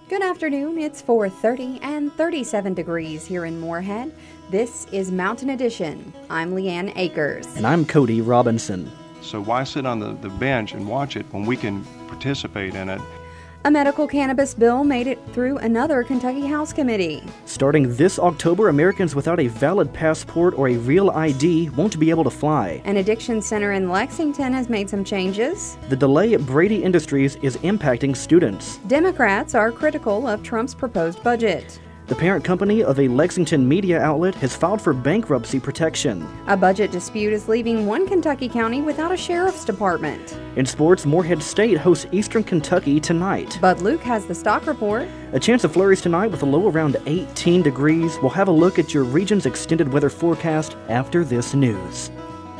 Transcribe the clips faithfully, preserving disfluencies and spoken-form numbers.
Good afternoon. It's four thirty and thirty-seven degrees here in Moorhead. This is Mountain Edition. I'm Leanne Akers. And I'm Cody Robinson. So why sit on the, the bench and watch it when we can participate in it? A medical cannabis bill made it through another Kentucky House committee. Starting this October, Americans without a valid passport or a real I D won't be able to fly. An addiction center in Lexington has made some changes. The delay at Brady Industries is impacting students. Democrats are critical of Trump's proposed budget. The parent company of a Lexington media outlet has filed for bankruptcy protection. A budget dispute is leaving one Kentucky county without a sheriff's department. In sports, Moorhead State hosts Eastern Kentucky tonight. Bud Luke has the stock report. A chance of flurries tonight with a low around eighteen degrees. We'll have a look at your region's extended weather forecast after this news.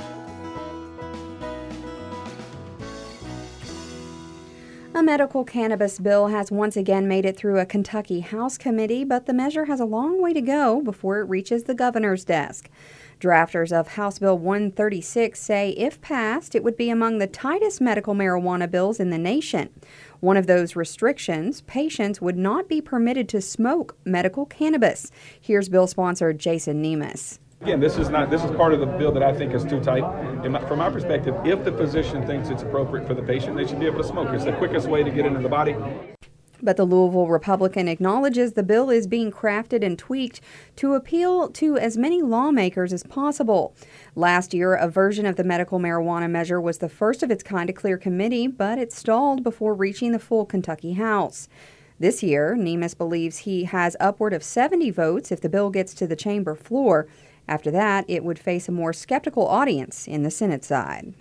A medical cannabis bill has once again made it through a Kentucky House committee, but the measure has a long way to go before it reaches the governor's desk. Drafters of House Bill one thirty-six say if passed, it would be among the tightest medical marijuana bills in the nation. One of those restrictions, patients would not be permitted to smoke medical cannabis. Here's bill sponsor Jason Nemes. Again, this is not. This is part of the bill that I think is too tight. And my, from my perspective, if the physician thinks it's appropriate for the patient, they should be able to smoke. It's the quickest way to get into the body. But the Louisville Republican acknowledges the bill is being crafted and tweaked to appeal to as many lawmakers as possible. Last year, a version of the medical marijuana measure was the first of its kind to clear committee, but it stalled before reaching the full Kentucky House. This year, Nemes believes he has upward of seventy votes if the bill gets to the chamber floor. After that, it would face a more skeptical audience in the Senate side.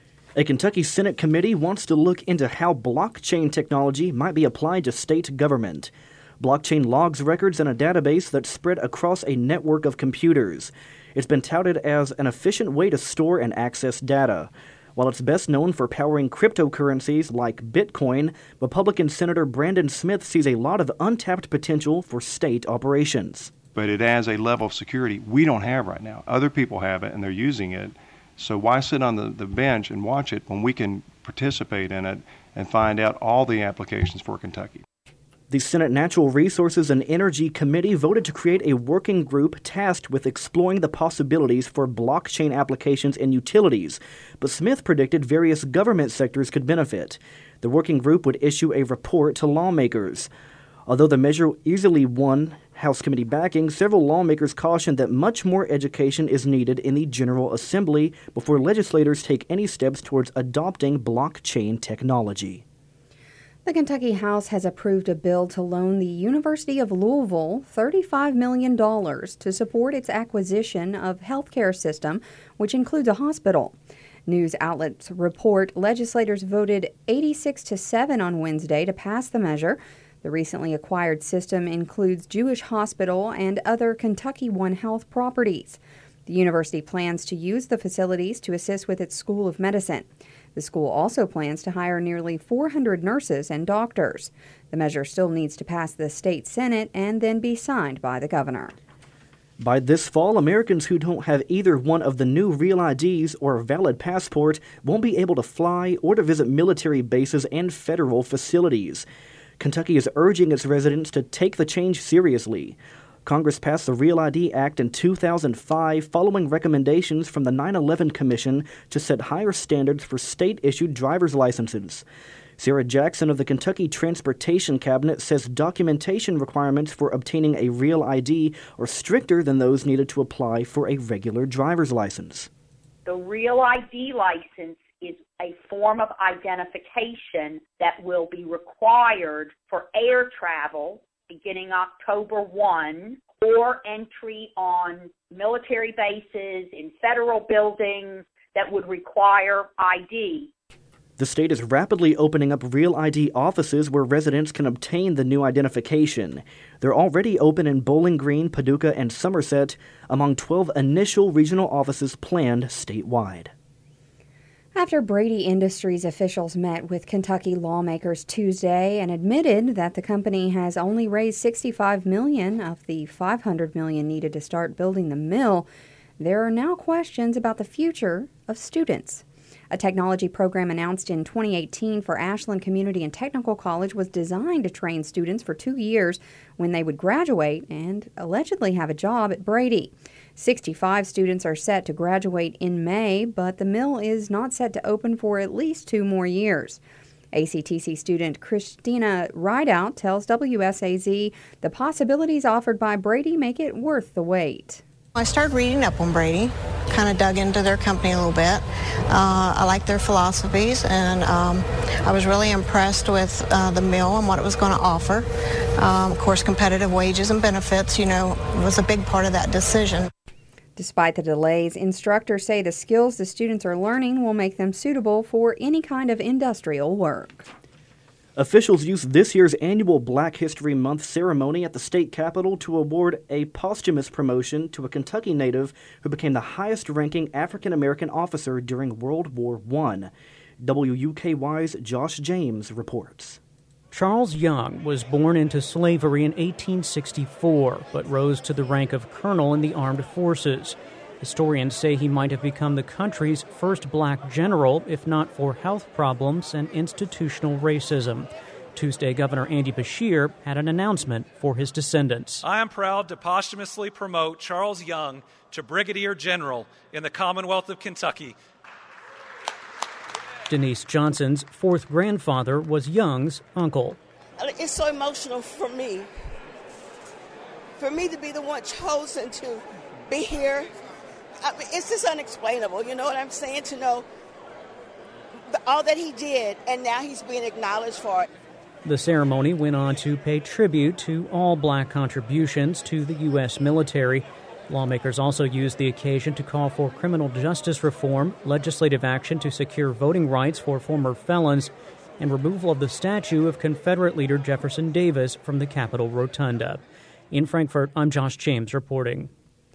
A Kentucky Senate committee wants to look into how blockchain technology might be applied to state government. Blockchain logs records in a database that's spread across a network of computers. It's been touted as an efficient way to store and access data. While it's best known for powering cryptocurrencies like Bitcoin, Republican Senator Brandon Smith sees a lot of untapped potential for state operations. But it adds a level of security we don't have right now. Other people have it and they're using it. So why sit on the, the bench and watch it when we can participate in it and find out all the applications for Kentucky? The Senate Natural Resources and Energy Committee voted to create a working group tasked with exploring the possibilities for blockchain applications in utilities, but Smith predicted various government sectors could benefit. The working group would issue a report to lawmakers. Although the measure easily won House committee backing, several lawmakers cautioned that much more education is needed in the General Assembly before legislators take any steps towards adopting blockchain technology. The Kentucky House has approved a bill to loan the University of Louisville thirty-five million dollars to support its acquisition of healthcare system, which includes a hospital. News outlets report legislators voted eighty-six to seven on Wednesday to pass the measure. The recently acquired system includes Jewish Hospital and other Kentucky One Health properties. The university plans to use the facilities to assist with its School of Medicine. The school also plans to hire nearly four hundred nurses and doctors. The measure still needs to pass the state Senate and then be signed by the governor. By this fall, Americans who don't have either one of the new Real I Ds or a valid passport won't be able to fly or to visit military bases and federal facilities. Kentucky is urging its residents to take the change seriously. Congress passed the Real I D Act in two thousand five following recommendations from the nine eleven Commission to set higher standards for state-issued driver's licenses. Sarah Jackson of the Kentucky Transportation Cabinet says documentation requirements for obtaining a Real I D are stricter than those needed to apply for a regular driver's license. The Real I D license is a form of identification that will be required for air travel beginning October first or entry on military bases, in federal buildings that would require I D. The state is rapidly opening up Real I D offices where residents can obtain the new identification. They're already open in Bowling Green, Paducah, and Somerset, among twelve initial regional offices planned statewide. After Brady Industries officials met with Kentucky lawmakers Tuesday and admitted that the company has only raised sixty-five million dollars of the five hundred million dollars needed to start building the mill, there are now questions about the future of students. A technology program announced in twenty eighteen for Ashland Community and Technical College was designed to train students for two years when they would graduate and allegedly have a job at Brady. sixty-five students are set to graduate in May, but the mill is not set to open for at least two more years. A C T C student Christina Rideout tells W S A Z the possibilities offered by Brady make it worth the wait. I started reading up on Brady, kind of dug into their company a little bit. Uh, I like their philosophies, and um, I was really impressed with uh, the mill and what it was going to offer. Um, of course, competitive wages and benefits, you know, was a big part of that decision. Despite the delays, instructors say the skills the students are learning will make them suitable for any kind of industrial work. Officials used this year's annual Black History Month ceremony at the state capitol to award a posthumous promotion to a Kentucky native who became the highest-ranking African-American officer during World War One. W U K Y's Josh James reports. Charles Young was born into slavery in eighteen sixty-four, but rose to the rank of colonel in the armed forces. Historians say he might have become the country's first black general, if not for health problems and institutional racism. Tuesday, Governor Andy Beshear had an announcement for his descendants. I am proud to posthumously promote Charles Young to Brigadier General in the Commonwealth of Kentucky. Denise Johnson's fourth grandfather was Young's uncle. It's so emotional for me, for me to be the one chosen to be here. I mean, it's just unexplainable, you know what I'm saying, to know all that he did, and now he's being acknowledged for it. The ceremony went on to pay tribute to all black contributions to the U S military. Lawmakers also used the occasion to call for criminal justice reform, legislative action to secure voting rights for former felons, and removal of the statue of Confederate leader Jefferson Davis from the Capitol Rotunda. In Frankfort, I'm Josh James reporting.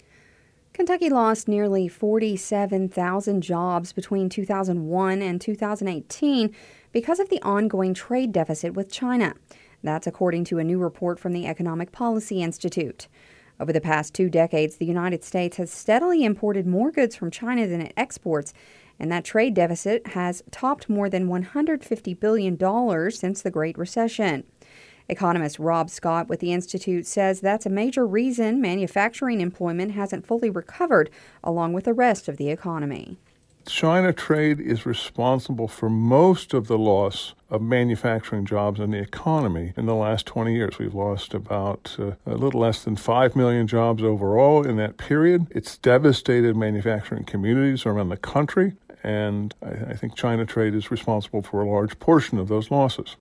Kentucky lost nearly forty-seven thousand jobs between two thousand one and two thousand eighteen because of the ongoing trade deficit with China. That's according to a new report from the Economic Policy Institute. Over the past two decades, the United States has steadily imported more goods from China than it exports, and that trade deficit has topped more than one hundred fifty billion dollars since the Great Recession. Economist Rob Scott with the Institute says that's a major reason manufacturing employment hasn't fully recovered, along with the rest of the economy. China trade is responsible for most of the loss of manufacturing jobs in the economy in the last twenty years. We've lost about uh, a little less than five million jobs overall in that period. It's devastated manufacturing communities around the country, and I, I think China trade is responsible for a large portion of those losses.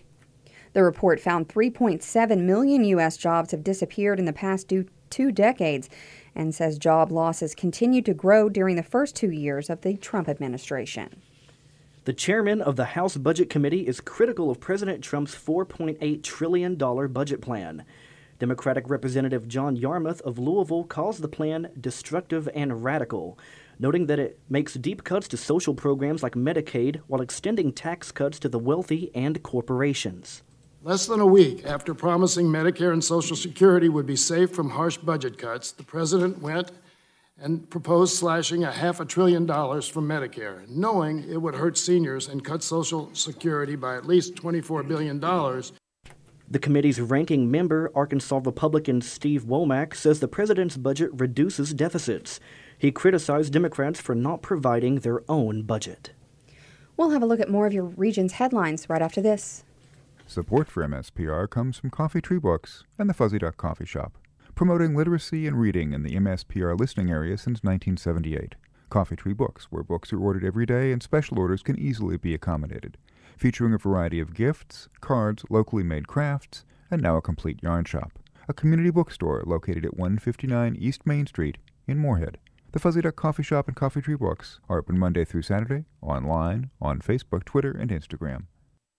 The report found three point seven million U S jobs have disappeared in the past two, two decades and says job losses continued to grow during the first two years of the Trump administration. The chairman of the House Budget Committee is critical of President Trump's four point eight trillion dollars budget plan. Democratic Representative John Yarmuth of Louisville calls the plan destructive and radical, noting that it makes deep cuts to social programs like Medicaid while extending tax cuts to the wealthy and corporations. Less than a week after promising Medicare and Social Security would be safe from harsh budget cuts, the president went and proposed slashing a half a trillion dollars from Medicare, knowing it would hurt seniors and cut Social Security by at least twenty-four billion dollars. The committee's ranking member, Arkansas Republican Steve Womack, says the president's budget reduces deficits. He criticized Democrats for not providing their own budget. We'll have a look at more of your region's headlines right after this. Support for M S P R comes from Coffee Tree Books and the Fuzzy Duck Coffee Shop, promoting literacy and reading in the M S P R listening area since nineteen seventy-eight. Coffee Tree Books, where books are ordered every day and special orders can easily be accommodated, featuring a variety of gifts, cards, locally made crafts, and now a complete yarn shop. A community bookstore located at one fifty-nine East Main Street in Moorhead. The Fuzzy Duck Coffee Shop and Coffee Tree Books are open Monday through Saturday, online, on Facebook, Twitter, and Instagram.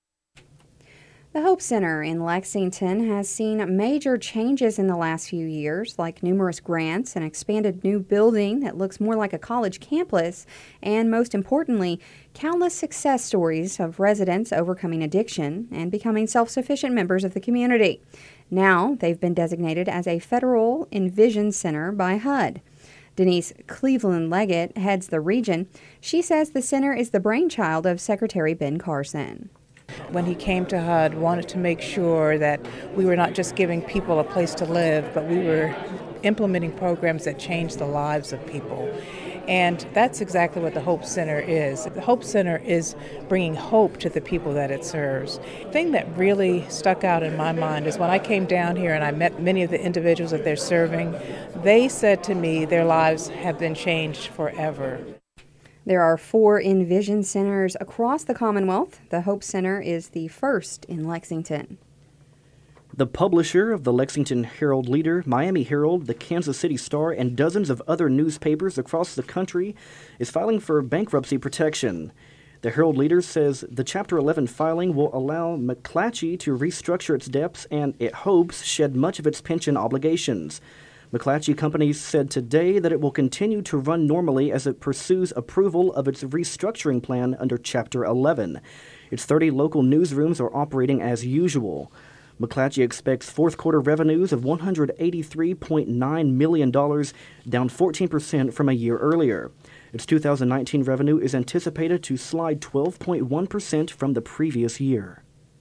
The Hope Center in Lexington has seen major changes in the last few years, like numerous grants, an expanded new building that looks more like a college campus, and most importantly, countless success stories of residents overcoming addiction and becoming self-sufficient members of the community. Now, they've been designated as a federal Envision Center by H U D. Denise Cleveland Leggett heads the region. She says the center is the brainchild of Secretary Ben Carson. When he came to H U D, wanted to make sure that we were not just giving people a place to live, but we were implementing programs that changed the lives of people. And that's exactly what the Hope Center is. The Hope Center is bringing hope to the people that it serves. The thing that really stuck out in my mind is when I came down here and I met many of the individuals that they're serving, they said to me their lives have been changed forever. There are four Envision centers across the Commonwealth. The Hope Center is the first in Lexington. The publisher of the Lexington Herald-Leader, Miami Herald, the Kansas City Star, and dozens of other newspapers across the country is filing for bankruptcy protection. The Herald-Leader says the Chapter eleven filing will allow McClatchy to restructure its debts and, it hopes, shed much of its pension obligations. McClatchy Companies said today that it will continue to run normally as it pursues approval of its restructuring plan under Chapter eleven. Its thirty local newsrooms are operating as usual. McClatchy expects fourth quarter revenues of one hundred eighty-three point nine million dollars, down fourteen percent from a year earlier. Its two thousand nineteen revenue is anticipated to slide twelve point one percent from the previous year.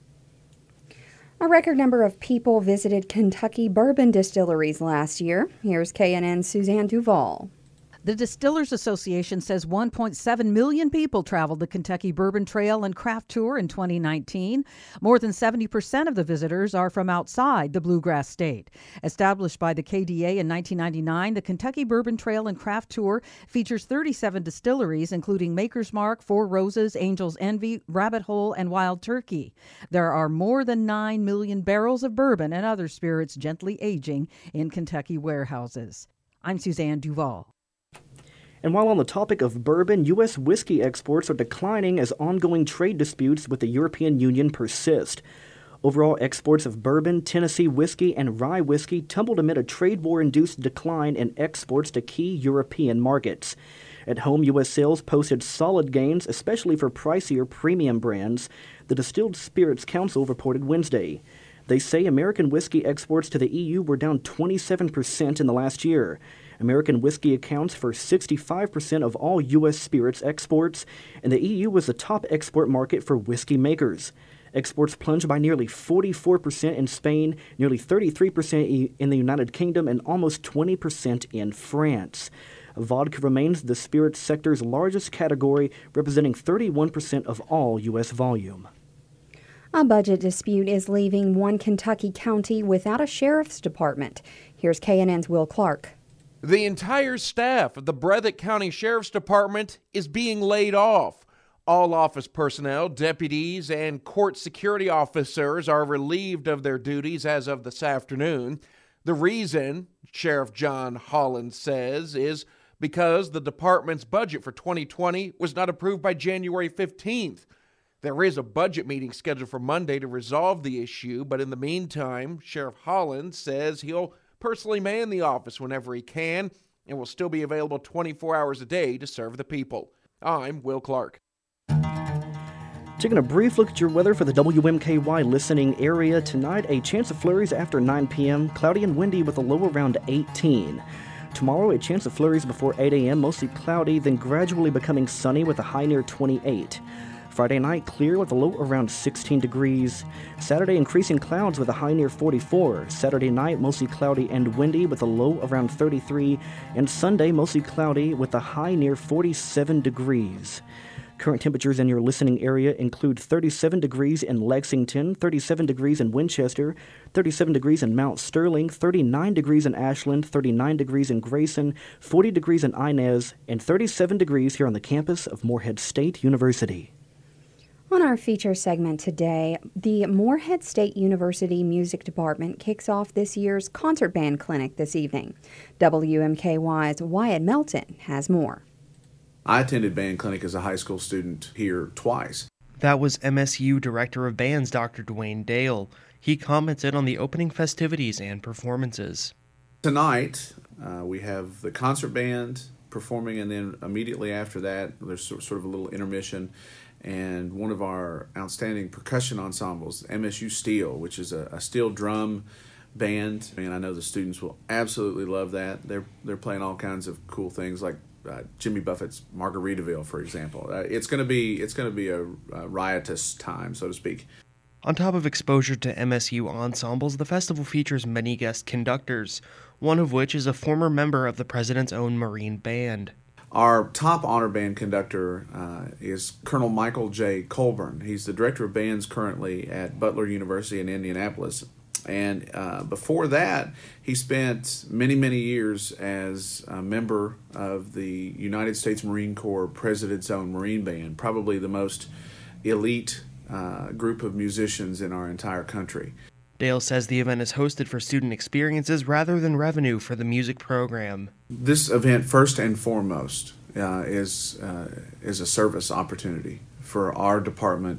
A record number of people visited Kentucky bourbon distilleries last year. Here's K N N's Suzanne Duval. The Distillers Association says one point seven million people traveled the Kentucky Bourbon Trail and Craft Tour in twenty nineteen. More than seventy percent of the visitors are from outside the Bluegrass State. Established by the K D A in nineteen ninety-nine, the Kentucky Bourbon Trail and Craft Tour features thirty-seven distilleries, including Maker's Mark, Four Roses, Angel's Envy, Rabbit Hole, and Wild Turkey. There are more than nine million barrels of bourbon and other spirits gently aging in Kentucky warehouses. I'm Suzanne Duval. And while on the topic of bourbon, U S whiskey exports are declining as ongoing trade disputes with the European Union persist. Overall exports of bourbon, Tennessee whiskey, and rye whiskey tumbled amid a trade war-induced decline in exports to key European markets. At home, U S sales posted solid gains, especially for pricier premium brands, the Distilled Spirits Council reported Wednesday. They say American whiskey exports to the E U were down twenty-seven percent in the last year. American whiskey accounts for sixty-five percent of all U S spirits exports, and the E U was the top export market for whiskey makers. Exports plunged by nearly forty-four percent in Spain, nearly thirty-three percent in the United Kingdom, and almost twenty percent in France. Vodka remains the spirits sector's largest category, representing thirty-one percent of all U S volume. A budget dispute is leaving one Kentucky county without a sheriff's department. Here's K N N's Will Clark. The entire staff of the Breathitt County Sheriff's Department is being laid off. All office personnel, deputies, and court security officers are relieved of their duties as of this afternoon. The reason, Sheriff John Holland says, is because the department's budget for twenty twenty was not approved by January fifteenth. There is a budget meeting scheduled for Monday to resolve the issue, but in the meantime, Sheriff Holland says he'll personally man the office whenever he can and will still be available twenty-four hours a day to serve the people. I'm Will Clark. Taking a brief look at your weather for the W M K Y listening area tonight, a chance of flurries after nine p.m., cloudy and windy with a low around eighteen. Tomorrow, a chance of flurries before eight a.m., mostly cloudy, then gradually becoming sunny with a high near twenty-eight. Friday night, clear with a low around sixteen degrees. Saturday, increasing clouds with a high near forty-four. Saturday night, mostly cloudy and windy with a low around thirty-three. And Sunday, mostly cloudy with a high near forty-seven degrees. Current temperatures in your listening area include thirty-seven degrees in Lexington, thirty-seven degrees in Winchester, thirty-seven degrees in Mount Sterling, thirty-nine degrees in Ashland, thirty-nine degrees in Grayson, forty degrees in Inez, and thirty-seven degrees here on the campus of Morehead State University. On our feature segment today, the Morehead State University Music Department kicks off this year's concert band clinic this evening. W M K Y's Wyatt Melton has more. I attended band clinic as a high school student here twice. That was M S U Director of Bands Doctor Dwayne Dale. He commented on the opening festivities and performances. Tonight, uh, we have the concert band performing, and then immediately after that, there's sort of a little intermission. And one of our outstanding percussion ensembles, M S U Steel, which is a, a steel drum band, and I know the students will absolutely love that. They're they're playing all kinds of cool things like uh, Jimmy Buffett's Margaritaville, for example. Uh, it's going to be it's going to be a, a riotous time, so to speak. On top of exposure to M S U ensembles, the festival features many guest conductors, one of which is a former member of the president's own Marine Band. Our top honor band conductor uh, is Colonel Michael J. Colburn. He's the director of bands currently at Butler University in Indianapolis. And uh, before that, he spent many, many years as a member of the United States Marine Corps President's Own Marine Band, probably the most elite uh, group of musicians in our entire country. Dale says the event is hosted for student experiences rather than revenue for the music program. This event, first and foremost, uh, is uh, is a service opportunity for our department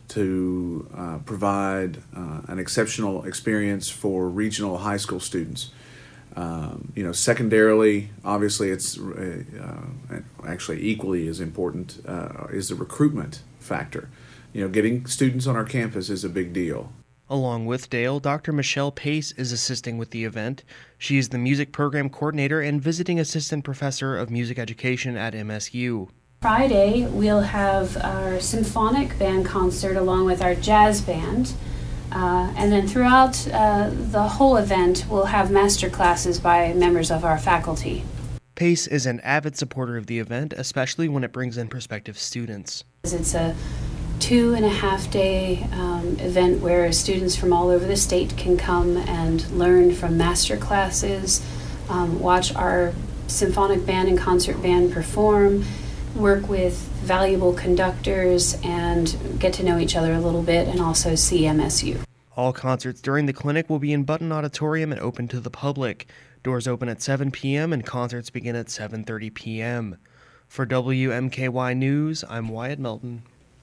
to uh, provide uh, an exceptional experience for regional high school students. Um, you know, secondarily, obviously, it's uh, uh, actually equally as important uh, is the recruitment factor. You know, getting students on our campus is a big deal. Along with Dale, Doctor Michelle Pace is assisting with the event. She is the music program coordinator and visiting assistant professor of music education at M S U. Friday, we'll have our symphonic band concert along with our jazz band. Uh, and then throughout uh, the whole event, we'll have master classes by members of our faculty. Pace is an avid supporter of the event, especially when it brings in prospective students. It's a two and a half day um, event where students from all over the state can come and learn from master classes, um, watch our symphonic band and concert band perform, work with valuable conductors, and get to know each other a little bit, and also see M S U. All concerts during the clinic will be in Button Auditorium and open to the public. Doors open at seven p.m. and concerts begin at seven thirty p.m. For W M K Y News, I'm Wyatt Melton.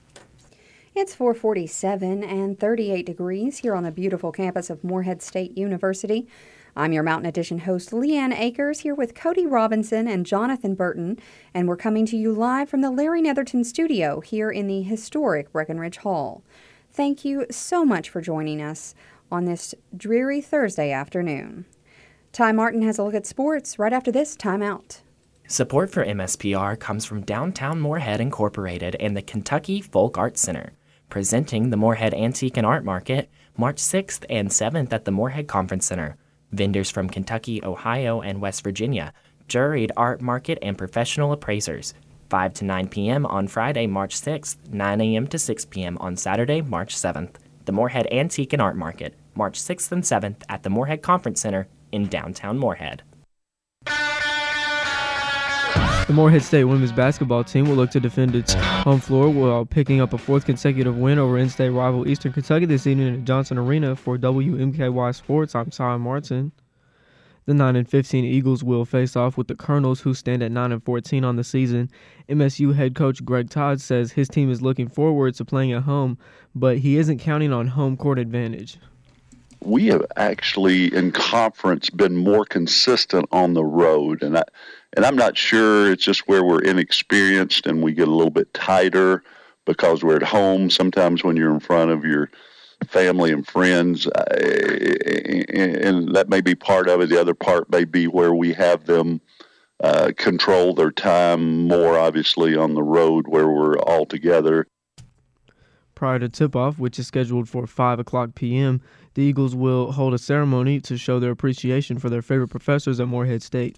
It's four forty-seven and thirty-eight degrees here on the beautiful campus of Morehead State University. I'm your Mountain Edition host, Leanne Akers, here with Cody Robinson and Jonathan Burton, and we're coming to you live from the Larry Netherton studio here in the historic Breckenridge Hall. Thank you so much for joining us on this dreary Thursday afternoon. Ty Martin has a look at sports right after this timeout. Support for M S P R comes from Downtown Morehead Incorporated and the Kentucky Folk Arts Center, presenting the Morehead Antique and Art Market March sixth and seventh at the Morehead Conference Center. Vendors from Kentucky, Ohio, and West Virginia, juried art market and professional appraisers. five to nine p.m. on Friday, March sixth, nine a.m. to six p.m. on Saturday, March seventh. The Morehead Antique and Art Market, March sixth and seventh at the Morehead Conference Center in downtown Morehead. The Morehead State women's basketball team will look to defend its home floor while picking up a fourth consecutive win over in-state rival Eastern Kentucky this evening at Johnson Arena. For W M K Y Sports, I'm Ty Martin. The nine and fifteen Eagles will face off with the Colonels, who stand at nine and fourteen on the season. M S U head coach Greg Todd says his team is looking forward to playing at home, but he isn't counting on home court advantage. We have actually, in conference, been more consistent on the road, and I, and I'm not sure it's just where we're inexperienced and we get a little bit tighter because we're at home. Sometimes when you're in front of your family and friends, uh, and that may be part of it. The other part may be where we have them uh, control their time more, obviously, on the road where we're all together. Prior to tip-off, which is scheduled for five o'clock p.m., the Eagles will hold a ceremony to show their appreciation for their favorite professors at Morehead State.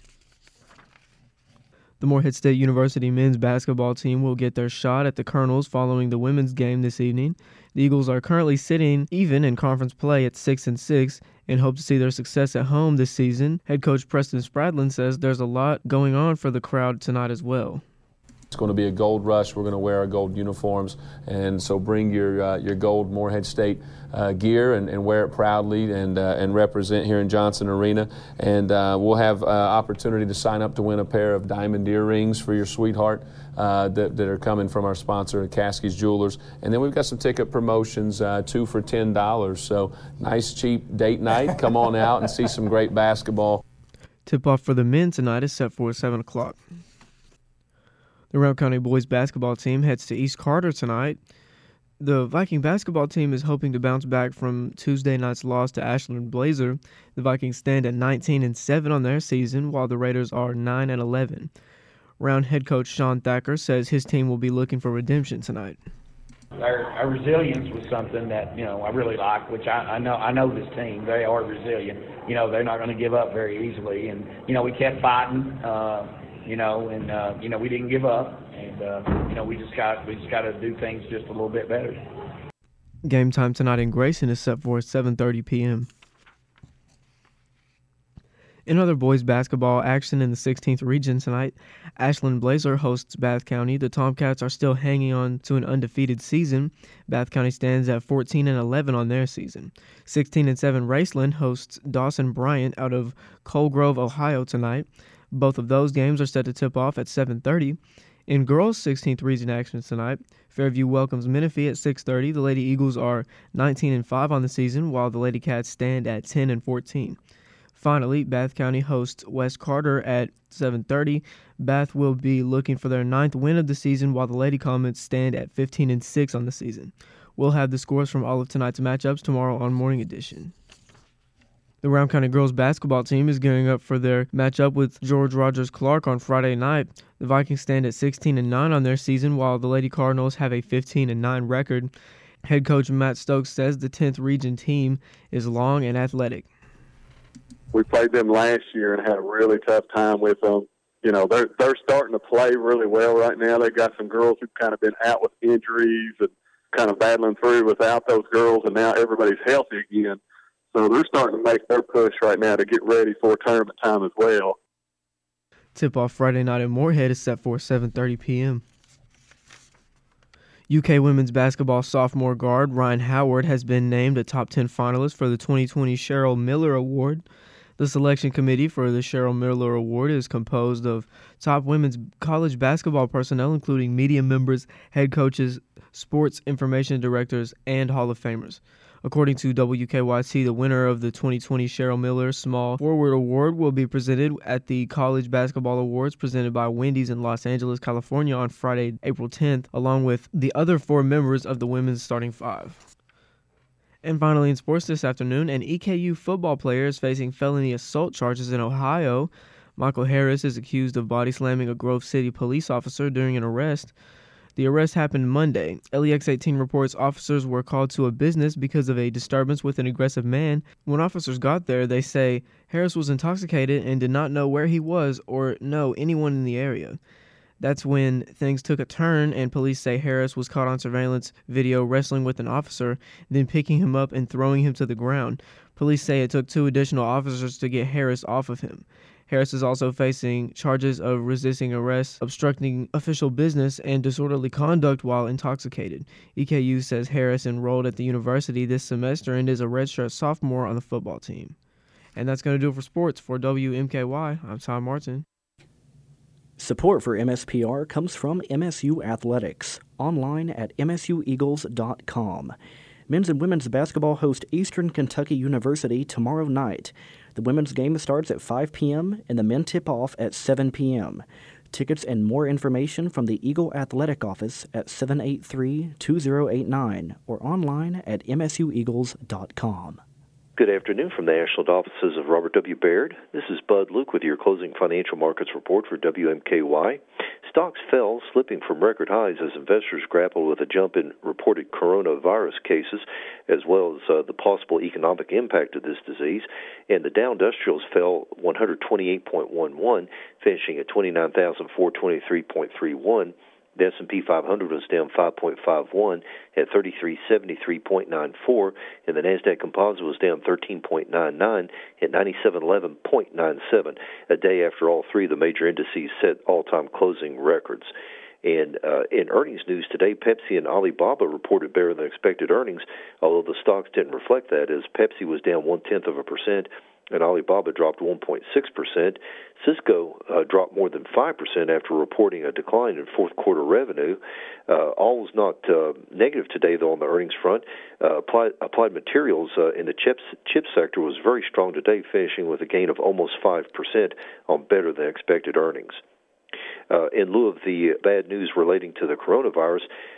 The Morehead State University men's basketball team will get their shot at the Colonels following the women's game this evening. The Eagles are currently sitting even in conference play at six and six and hope to see their success at home this season. Head coach Preston Spradlin says there's a lot going on for the crowd tonight as well. It's going to be a gold rush. We're going to wear our gold uniforms, and so bring your uh, your gold Morehead State uh, gear and, and wear it proudly and uh, and represent here in Johnson Arena. And uh, we'll have uh, opportunity to sign up to win a pair of diamond earrings for your sweetheart uh, that, that are coming from our sponsor, Caskey's Jewelers. And then we've got some ticket promotions, uh, two for ten dollars. So nice, cheap date night. Come on out and see some great basketball. Tip-off for the men tonight is set for seven o'clock. The Round County boys basketball team heads to East Carter tonight. The Viking basketball team is hoping to bounce back from Tuesday night's loss to Ashland Blazer. The Vikings stand at nineteen and seven on their season, while the Raiders are nine and eleven. Round head coach Sean Thacker says his team will be looking for redemption tonight. Our, our resilience was something that, you know, I really like, which I, I know I know this team. They are resilient. You know, they're not going to give up very easily. And, you know, we kept fighting, uh, you know, and, uh, you know, we didn't give up. And, uh, you know, we just got we just got to do things just a little bit better. Game time tonight in Grayson is set for seven thirty p.m. In other boys basketball action in the sixteenth region tonight, Ashland Blazer hosts Bath County. The Tomcats are still hanging on to an undefeated season. Bath County stands at fourteen and eleven on their season. sixteen and seven Raceland hosts Dawson Bryant out of Coal Grove, Ohio tonight. Both of those games are set to tip off at seven thirty. In girls' sixteenth region action tonight, Fairview welcomes Menifee at six thirty. The Lady Eagles are nineteen and five on the season, while the Lady Cats stand at ten and fourteen. Finally, Bath County hosts West Carter at seven thirty. Bath will be looking for their ninth win of the season, while the Lady Comets stand at fifteen and six on the season. We'll have the scores from all of tonight's matchups tomorrow on Morning Edition. The Round County girls basketball team is gearing up for their matchup with George Rogers Clark on Friday night. The Vikings stand at sixteen and nine on their season, while the Lady Cardinals have a fifteen and nine record. Head coach Matt Stokes says the tenth region team is long and athletic. We played them last year and had a really tough time with them. You know, they're they're starting to play really well right now. They've got some girls who've kind of been out with injuries and kind of battling through without those girls, and now everybody's healthy again. So they're starting to make their push right now to get ready for tournament time as well. Tip-off Friday night in Moorhead is set for seven thirty p.m. U K women's basketball sophomore guard Ryan Howard has been named a top ten finalist for the twenty twenty Cheryl Miller Award. The selection committee for the Cheryl Miller Award is composed of top women's college basketball personnel, including media members, head coaches, sports information directors, and Hall of Famers. According to W K Y T, the winner of the twenty twenty Cheryl Miller Small Forward Award will be presented at the College Basketball Awards presented by Wendy's in Los Angeles, California on Friday, April tenth, along with the other four members of the women's starting five. And finally in sports this afternoon, an E K U football player is facing felony assault charges in Ohio. Michael Harris is accused of body slamming a Grove City police officer during an arrest. The arrest happened Monday. L E X eighteen reports officers were called to a business because of a disturbance with an aggressive man. When officers got there, they say Harris was intoxicated and did not know where he was or know anyone in the area. That's when things took a turn, and police say Harris was caught on surveillance video wrestling with an officer, then picking him up and throwing him to the ground. Police say it took two additional officers to get Harris off of him. Harris is also facing charges of resisting arrest, obstructing official business, and disorderly conduct while intoxicated. E K U says Harris enrolled at the university this semester and is a redshirt sophomore on the football team. And that's going to do it for sports. For W M K Y, I'm Tom Martin. Support for M S P R comes from M S U Athletics, online at m s u eagles dot com. Men's and women's basketball host Eastern Kentucky University tomorrow night. The women's game starts at five p.m. and the men tip off at seven p.m. Tickets and more information from the Eagle Athletic Office at seven eight three, two zero eight nine or online at m s u eagles dot com. Good afternoon from the Ashland offices of Robert W. Baird. This is Bud Luke with your closing financial markets report for W M K Y. Stocks fell, slipping from record highs as investors grappled with a jump in reported coronavirus cases, as well as uh, the possible economic impact of this disease. And the Dow Industrials fell one hundred twenty-eight point one one, finishing at twenty-nine thousand four hundred twenty-three point three one. The S and P five hundred was down five point five one at thirty-three seventy-three point nine four, and the NASDAQ Composite was down thirteen point nine nine at ninety-seven eleven point nine seven, a day after all three of the major indices set all-time closing records. And uh, in earnings news today, Pepsi and Alibaba reported better than expected earnings, although the stocks didn't reflect that, as Pepsi was down one-tenth of a percent, and Alibaba dropped one point six percent. Cisco uh, dropped more than five percent after reporting a decline in fourth quarter revenue. Uh, all was not uh, negative today, though, on the earnings front. Uh, applied, applied Materials uh, in the chips, chip sector was very strong today, finishing with a gain of almost five percent on better than expected earnings. Uh, in lieu of the bad news relating to the coronavirus,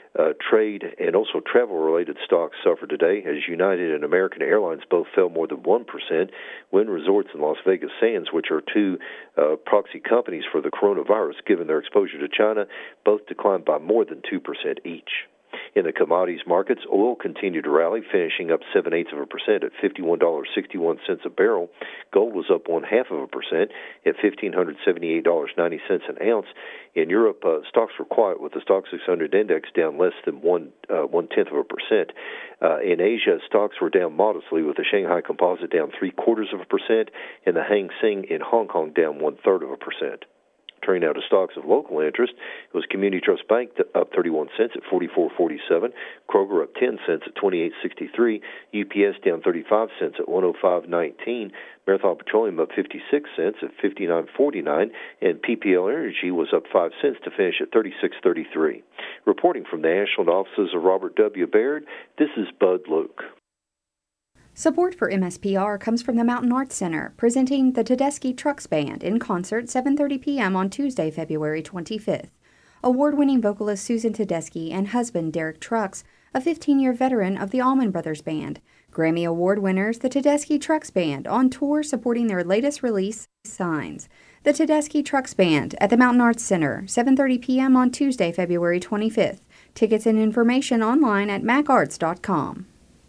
Uh, trade and also travel-related stocks suffered today as United and American Airlines both fell more than one percent. Wynn Resorts and Las Vegas Sands, which are two uh, proxy companies for the coronavirus, given their exposure to China, both declined by more than two percent each. In the commodities markets, oil continued to rally, finishing up seven-eighths of a percent at fifty-one dollars and sixty-one cents a barrel. Gold was up one-half of a percent at one thousand five hundred seventy-eight dollars and ninety cents an ounce. In Europe, uh, stocks were quiet, with the Stoxx six hundred index down less than one, uh, one-tenth of a percent. Uh, in Asia, stocks were down modestly, with the Shanghai Composite down three-quarters of a percent and the Hang Seng in Hong Kong down one-third of a percent. Turning now to stocks of local interest, it was Community Trust Bank up thirty-one cents at forty-four forty-seven, Kroger up ten cents at twenty-eight sixty-three, U P S down thirty-five cents at one oh five nineteen, Marathon Petroleum up fifty-six cents at fifty-nine forty-nine, and P P L Energy was up five cents to finish at thirty-six thirty-three. Reporting from the national offices of Robert W. Baird, this is Bud Luke. Support for M S P R comes from the Mountain Arts Center, presenting the Tedeschi Trucks Band in concert seven thirty p.m. on Tuesday, February twenty-fifth. Award-winning vocalist Susan Tedeschi and husband Derek Trucks, a fifteen-year veteran of the Allman Brothers Band. Grammy Award winners, the Tedeschi Trucks Band, on tour supporting their latest release, Signs. The Tedeschi Trucks Band at the Mountain Arts Center, seven thirty p.m. on Tuesday, February twenty-fifth. Tickets and information online at mac arts dot com.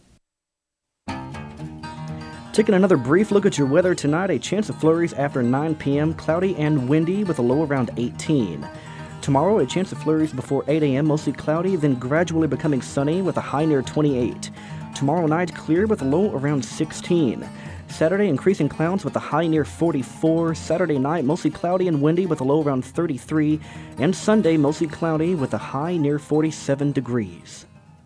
Taking another brief look at your weather tonight, a chance of flurries after nine p.m., cloudy and windy with a low around eighteen. Tomorrow, a chance of flurries before eight a.m., mostly cloudy, then gradually becoming sunny with a high near twenty-eight. Tomorrow night, clear with a low around sixteen. Saturday, increasing clouds with a high near forty-four. Saturday night, mostly cloudy and windy with a low around thirty-three. And Sunday, mostly cloudy with a high near forty-seven degrees.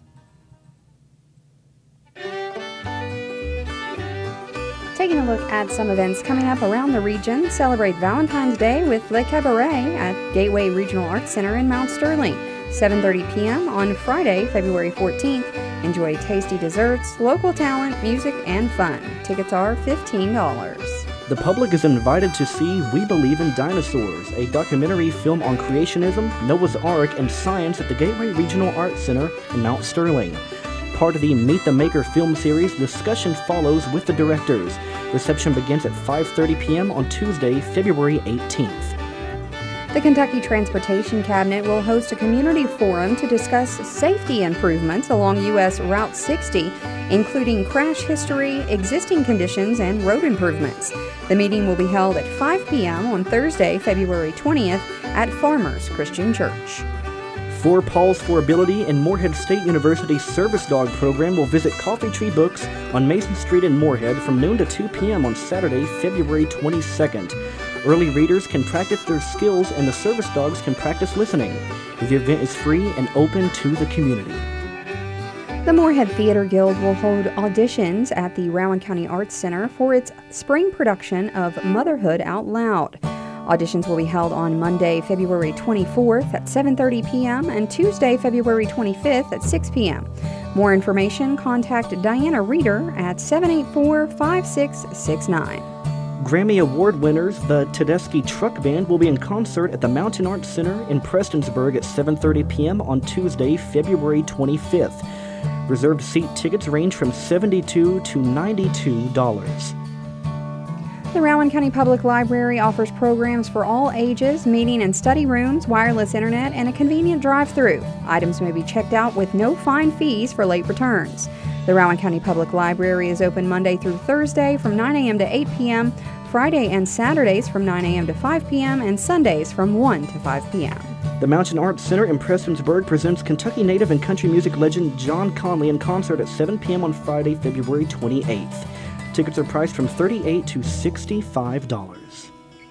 Taking a look at some events coming up around the region, celebrate Valentine's Day with Le Cabaret at Gateway Regional Arts Center in Mount Sterling. seven thirty p.m. on Friday, February fourteenth. Enjoy tasty desserts, local talent, music, and fun. Tickets are fifteen dollars. The public is invited to see We Believe in Dinosaurs, a documentary film on creationism, Noah's Ark, and science at the Gateway Regional Arts Center in Mount Sterling. Part of the Meet the Maker film series, discussion follows with the directors. Reception begins at five thirty p.m. on Tuesday, February eighteenth. The Kentucky Transportation Cabinet will host a community forum to discuss safety improvements along U S Route sixty, including crash history, existing conditions, and road improvements. The meeting will be held at five p.m. on Thursday, February twentieth at Farmers Christian Church. For Paul's for Ability and Morehead State University's Service Dog program will visit Coffee Tree Books on Mason Street in Morehead from noon to two p.m. on Saturday, February twenty-second. Early readers can practice their skills and the service dogs can practice listening. The event is free and open to the community. The Morehead Theater Guild will hold auditions at the Rowan County Arts Center for its spring production of Motherhood Out Loud. Auditions will be held on Monday, February twenty-fourth at seven thirty p.m. and Tuesday, February twenty-fifth at six p.m. More information, contact Diana Reeder at seven eight four, five six six nine. Grammy Award winners, the Tedeschi Truck Band, will be in concert at the Mountain Arts Center in Prestonsburg at seven thirty p.m. on Tuesday, February twenty-fifth. Reserved seat tickets range from seventy-two dollars to ninety-two dollars. The Rowan County Public Library offers programs for all ages, meeting and study rooms, wireless internet, and a convenient drive-thru. Items may be checked out with no fine fees for late returns. The Rowan County Public Library is open Monday through Thursday from nine a.m. to eight p.m., Friday and Saturdays from nine a.m. to five p.m., and Sundays from one to five p.m. The Mountain Arts Center in Prestonsburg presents Kentucky native and country music legend John Conley in concert at seven p.m. on Friday, February twenty-eighth. Tickets are priced from thirty-eight dollars to sixty-five dollars.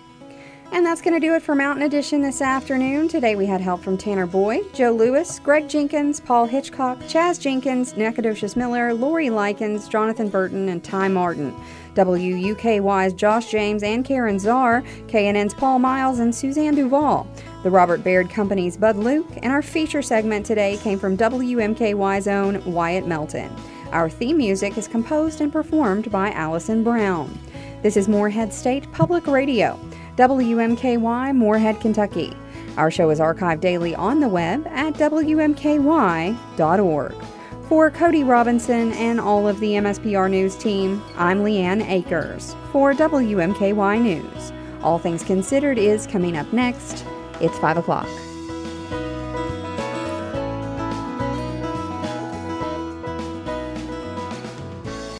And that's going to do it for Mountain Edition this afternoon. Today we had help from Tanner Boyd, Joe Lewis, Greg Jenkins, Paul Hitchcock, Chaz Jenkins, Nacogdoches Miller, Lori Likens, Jonathan Burton, and Ty Martin. W U K Y's Josh James and Karen Czar, K N N's Paul Miles, and Suzanne Duvall. The Robert Baird Company's Bud Luke, and our feature segment today came from W M K Y's own Wyatt Melton. Our theme music is composed and performed by Allison Brown. This is Morehead State Public Radio, W M K Y, Morehead, Kentucky. Our show is archived daily on the web at W M K Y dot org. For Cody Robinson and all of the M S P R News team, I'm Leanne Akers for W M K Y News. All Things Considered is coming up next. It's five o'clock.